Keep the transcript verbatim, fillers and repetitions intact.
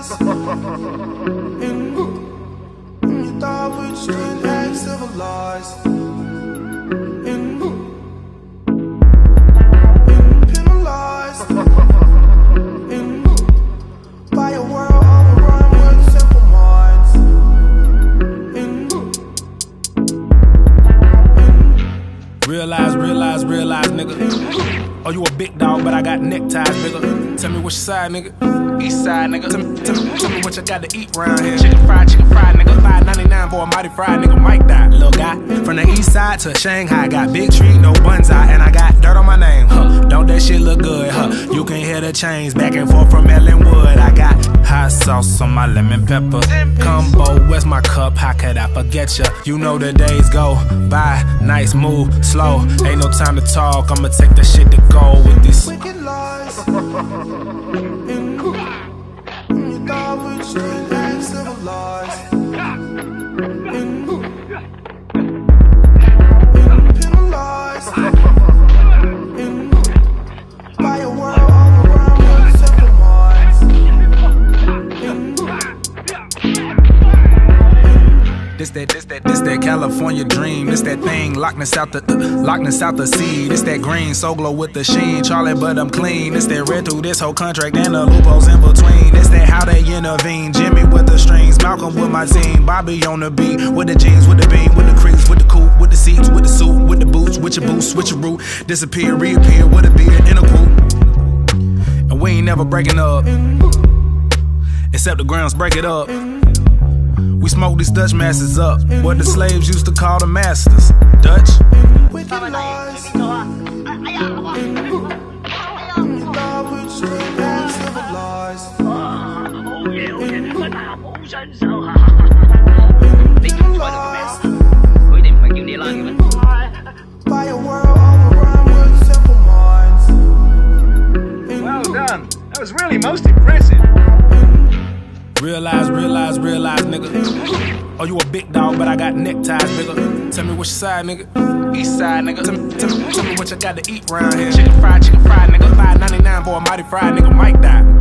lies. And you thought we just couldn't act civilized. And and penalized. And by a world overrun with simple minds. And Realize, realize, realize, nigga. Oh, you a big dog, but I got neckties, nigga. Tell me which side, nigga. East side, nigga. Tell me, tell me, tell me what you got to eat round here. Chicken fried, chicken fried, nigga. five ninety-nine for a mighty fried, nigga. Might die, little guy. From the east side to Shanghai, got big tree, no bonsai, and I got dirt on my name. Huh? Don't that shit look good, huh? You can hear the chains back and forth from Ellenwood. I got hot sauce on my lemon pepper combo. Where's my cup? How could I forget ya? You know the days go by, nice move, slow. Ain't no time to talk. I'ma take the shit to go with these wicked lies. And you thought we just couldn't act civilized. And and penalized. And by a world overrun with simple minds. And This that, this that, this that California dream. This that thing, Loch Ness out the, uh, Loch Ness out the sea. This that green, so glow with the sheen. Charlie, but I'm clean. This that red through this whole contract and the loopholes in between. This that how they intervene. Jimmy with the strings, Malcolm with my team. Bobby on the beat, with the jeans, with the beam, with the crease, with the coupe, with the seats, with the suit, with the boots, with your boots, switch your route. Disappear, reappear with a beard in a coupe. And we ain't never breaking up, except the grounds break it up. We smoke these Dutch masters up, what the slaves used to call the masters. Dutch? wicked lies. And you thought we just couldn't act civilized. By a world overrun with simple minds. Well done. That was really most impressive. Realize, realize, realize, nigga. Oh, you a big dog, but I got neckties, nigga. Tell me which side, nigga. East side, nigga. Tell me, tell me, tell me what you got to eat round here. Chicken fried, chicken fried, nigga. five ninety-nine for a mighty fried, nigga. Might die.